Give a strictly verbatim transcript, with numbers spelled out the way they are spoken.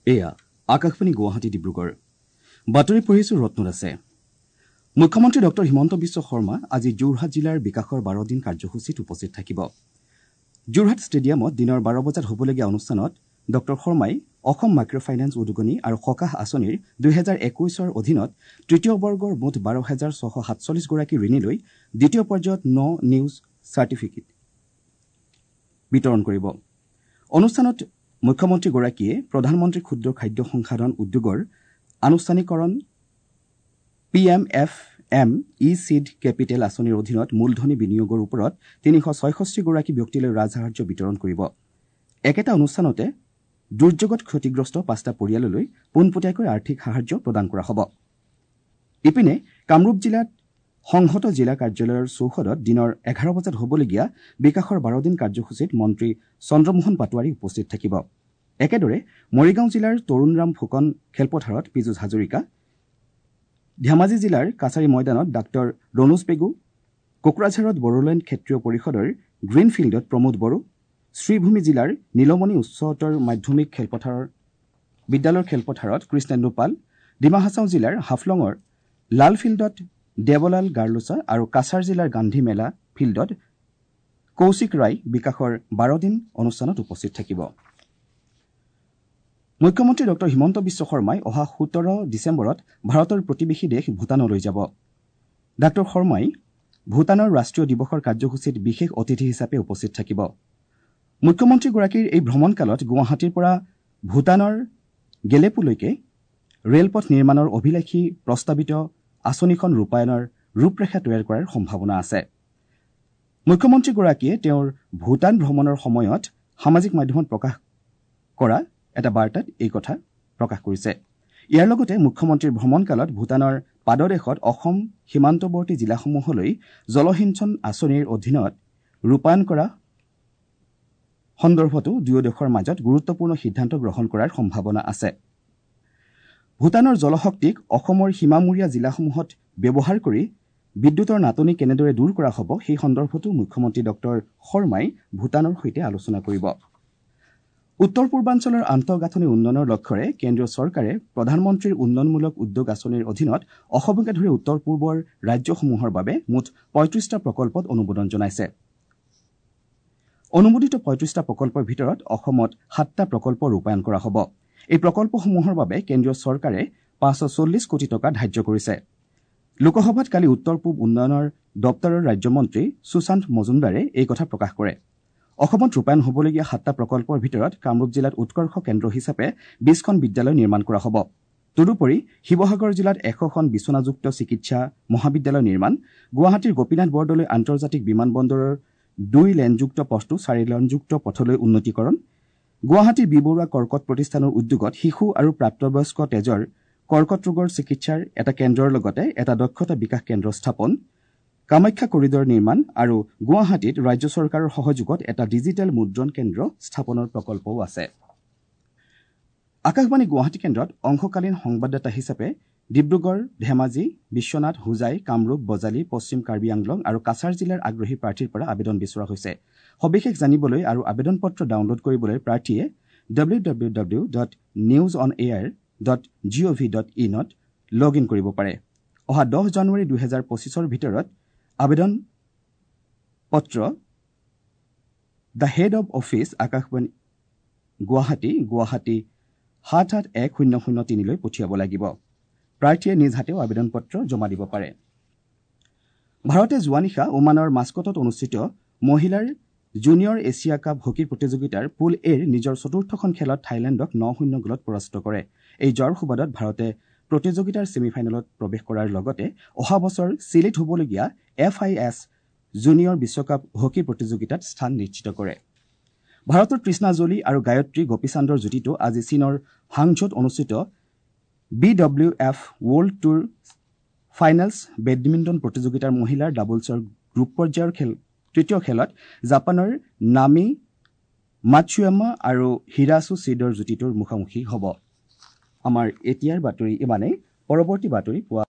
এয়া আকাশবাণী গুৱাহাটী ডিব্ৰুগড় বাতৰি পঢ়িছো ৰত্ন আছে। মুখ্যমন্ত্ৰী ডক্টৰ হিমন্ত বিশ্ব শৰ্মা আজি যোৰহাট জিলাৰ বিকাশৰ বাৰ দিন কাৰ্যসূচীত উপস্থিত থাকিব। যোৰহাট ষ্টেডিয়ামত দিনৰ বাৰ বজাত হ'বলগীয়া অনুষ্ঠানত ডক্টৰ শৰ্মাই অসম মাইক্ৰ ফাইনেন্স উদগনি আৰু সকাহ আঁচনিৰ দুহেজাৰ একৈশৰ অধীনত তৃতীয় বৰ্গৰ মুঠ বাৰ হাজাৰ ছশ সাতচল্লিছ গৰাকী ঋণীলৈ দ্বিতীয় পৰ্যায়ত ন নিউজ চাৰ্টিফিকেট বিতৰণ কৰিব। অনুষ্ঠানত মুখ্যমন্ত্ৰীগৰাকীয়ে প্ৰধানমন্ত্ৰী ক্ষুদ্ৰ খাদ্য সংসাধন উদ্যোগৰ আনুষ্ঠানিকৰণ P M F M E seed capital আঁচনিৰ অধীনত মূলধনী বিনিয়োগৰ ওপৰত তিনিশ ছয়ষষ্ঠি গৰাকী ব্যক্তিলৈ ৰাজসাহায্য বিতৰণ কৰিব। একেটা অনুষ্ঠানতে দুৰ্যোগত ক্ষতিগ্ৰস্ত পাঁচটা পৰিয়াললৈ পোনপটীয়াকৈ আৰ্থিক সাহায্য প্ৰদান কৰা হ'ব। ইপিনে কামৰূপ জিলাত সংহত জিলা কাৰ্যালয়ৰ চৌহদত দিনৰ এঘাৰ বজাত হ'বলগীয়া বিকাশৰ বাৰ দিন কাৰ্যসূচীত মন্ত্ৰী চন্দ্ৰমোহন পাটোৱাৰী উপস্থিত থাকিব। একেদৰে মৰিগাঁও জিলাৰ তৰুণৰাম ফুকন খেলপথাৰত পীযুষ হাজৰিকা, ধেমাজি জিলাৰ কাছাৰী ময়দানত ডাঃ ৰণোজ পেগু, কোকৰাঝাৰত বড়োলেণ্ড ক্ষেত্ৰীয় পৰিষদৰ গ্ৰীণ ফিল্ডত প্ৰমোদ বড়ো, শ্ৰীভূমি জিলাৰ নীলমণি উচ্চতৰ মাধ্যমিক খেলপথাৰৰ বিদ্যালয়ৰ খেলপথাৰত কৃষ্ণেন্দু পাল, ডিমা হাছাও জিলাৰ হাফলঙৰ লাল ফিল্ডত দেৱলাল গাৰ্লোচা আৰু কাছাৰ জিলাৰ গান্ধী মেলা ফিল্ডত কৌশিক ৰায় বিকাশৰ বাৰ দিন অনুষ্ঠানত উপস্থিত থাকিব। মুখ্যমন্ত্ৰী ডক্টৰ হিমন্ত বিশ্ব শৰ্মাই অহা সোতৰ ডিচেম্বৰত ভাৰতৰ প্ৰতিবেশী দেশ ভূটানলৈ যাব। ডাঃ শৰ্মাই ভূটানৰ ৰাষ্ট্ৰীয় দিৱসৰ কাৰ্যসূচীত বিশেষ অতিথি হিচাপে উপস্থিত থাকিব। মুখ্যমন্ত্ৰীগৰাকীৰ এই ভ্ৰমণকালত গুৱাহাটীৰ পৰা ভূটানৰ গেলেপুলৈকে ৰেলপথ নিৰ্মাণৰ অভিলাষী প্ৰস্তাৱিত আঁচনিখন ৰূপায়ণৰ ৰূপৰেখা তৈয়াৰ কৰাৰ সম্ভাৱনা আছে। মুখ্যমন্ত্ৰীগৰাকীয়ে তেওঁৰ ভূটান ভ্ৰমণৰ সময়ত সামাজিক মাধ্যমত প্ৰকাশ কৰা এটা বাৰ্তাত এই কথা প্ৰকাশ কৰিছে। ইয়াৰ লগতে মুখ্যমন্ত্ৰীৰ ভ্ৰমণকালত ভূটানৰ পাদদেশত অসম সীমান্তৱৰ্তী জিলাসমূহলৈ জলসিঞ্চন আঁচনিৰ অধীনত ৰূপায়ণ কৰা সন্দৰ্ভতো দুয়ো দেশৰ মাজত গুৰুত্বপূৰ্ণ সিদ্ধান্ত গ্ৰহণ কৰাৰ সম্ভাৱনা আছে। ভূটানৰ জলশক্তিক অসমৰ সীমামূৰীয়া জিলাসমূহত ব্যৱহাৰ কৰি বিদ্যুতৰ নাটনি কেনেদৰে দূৰ কৰা হ'ব সেই সন্দৰ্ভতো মুখ্যমন্ত্ৰী ডক্টৰ শৰ্মাই ভূটানৰ সৈতে আলোচনা কৰিব। উত্তৰ পূৰ্বাঞ্চলৰ আন্তঃগাঁথনি উন্নয়নৰ লক্ষ্যৰে কেন্দ্ৰীয় চৰকাৰে প্ৰধানমন্ত্ৰীৰ উন্নয়নমূলক উদ্যোগ আঁচনিৰ অধীনত অসমকে ধৰি উত্তৰ পূৰ্বৰ ৰাজ্যসমূহৰ বাবে মুঠ পঁয়ত্ৰিশটা প্ৰকল্পত অনুমোদন জনাইছে। অনুমোদিত পঁয়ত্ৰিশটা প্ৰকল্পৰ ভিতৰত অসমত সাতটা প্ৰকল্প ৰূপায়ণ কৰা হ'ব। এই প্ৰকল্পসমূহৰ বাবে কেন্দ্ৰীয় চৰকাৰে পাঁচশ চল্লিছ কোটি টকা ধাৰ্য কৰিছে। লোকসভাত কালি উত্তৰ পূব উন্নয়নৰ দপ্তৰৰ ৰাজ্যমন্ত্ৰী সুশান্ত মজুমদাৰে এই কথা প্ৰকাশ কৰে। অসমত ৰূপায়ণ হ'বলগীয়া সাতটা প্ৰকল্পৰ ভিতৰত কামৰূপ জিলাত উৎকৰ্ষ কেন্দ্ৰ হিচাপে বিশখন বিদ্যালয় নিৰ্মাণ কৰা হ'ব। তদুপৰি শিৱসাগৰ জিলাত এশখন বিচনাযুক্ত চিকিৎসা মহাবিদ্যালয় নিৰ্মাণ, গুৱাহাটীৰ গোপীনাথ বৰদলৈ আন্তৰ্জাতিক বিমান বন্দৰৰ দুই লেনযুক্ত পথটো চাৰি লেনযুক্ত পথলৈ উন্নীতকৰণ, গুৱাহাটীৰ বি বৰুৱা কৰ্কট প্ৰতিষ্ঠানৰ উদ্যোগত শিশু আৰু প্ৰাপ্তবয়স্ক তেজৰ কৰ্কট ৰোগৰ চিকিৎসাৰ এটা কেন্দ্ৰৰ লগতে এটা দক্ষতা বিকাশ কেন্দ্ৰ স্থাপন, কামাখ্যা কৰিডৰ নিৰ্মাণ আৰু গুৱাহাটীত ৰাজ্য চৰকাৰৰ সহযোগত এটা ডিজিটেল মুদ্ৰণ কেন্দ্ৰ স্থাপনৰ প্ৰকল্পও আছে। আকাশবাণী গুৱাহাটী কেন্দ্ৰত অংশকালীন সংবাদদাতা হিচাপে ডিব্ৰুগড়, ধেমাজি, বিশ্বনাথ, হোজাই, কামৰূপ, বজালী, পশ্চিম কাৰ্বি আংলং আৰু কাছাৰ জিলাৰ আগ্ৰহী প্ৰাৰ্থীৰ পৰা আবেদন বিচৰা হৈছে। সবিশেষ জানিবলৈ আৰু আবেদন পত্ৰ ডাউনলোড কৰিবলৈ প্ৰাৰ্থীয়ে W W W dot news on air dot G O' V dot ইনত লগ ইন কৰিব পাৰে। অহা দহ জানুৱাৰী দুহেজাৰ পঁচিছৰ ভিতৰত আবেদন পত্ৰ the head of office Akashvani Guwahati Guwahati সাত সাত এক শূন্য শূন্য তিনিলৈ পঠিয়াব লাগিব। প্ৰাৰ্থীয়ে নিজ হাতেও আবেদন পত্ৰ জমা দিব পাৰে। ভাৰতে যোৱা নিশা ওমানৰ মাস্কটত অনুষ্ঠিত মহিলাৰ জুনিয়ৰ এছিয়া কাপ হকী প্ৰতিযোগিতাৰ পুল এৰ নিজৰ চতুৰ্থখন খেলত থাইলেণ্ডক ন শূন্য গলত পৰাস্ত কৰে। এই জয়ৰ সুবাদত ভাৰতে প্ৰতিযোগিতাৰ ছেমিফাইনেলত প্ৰৱেশ কৰাৰ লগতে অহা বছৰ চিলিত হ'বলগীয়া এফ আই এছ জুনিয়ৰ বিশ্বকাপ হকী প্ৰতিযোগিতাত স্থান নিশ্চিত কৰে। ভাৰতৰ তৃষ্ণা জলি আৰু গায়ত্ৰী গোপীচান্দৰ যুটিটো আজি চীনৰ হাংঝৌত অনুষ্ঠিত B W F world tour finals badminton প্ৰতিযোগিতাৰ মহিলাৰ ডাবলছৰ গ্ৰুপ পৰ্যায়ৰ খেল তৃতীয় খেলত জাপানৰ নামি মাটছুয়ামা আৰু হিৰাছু চিডৰ যুটিটোৰ মুখামুখি হ'ব। আমাৰ এতিয়াৰ বাতৰি ইমানেই। পৰৱৰ্তী বাতৰি পোৱা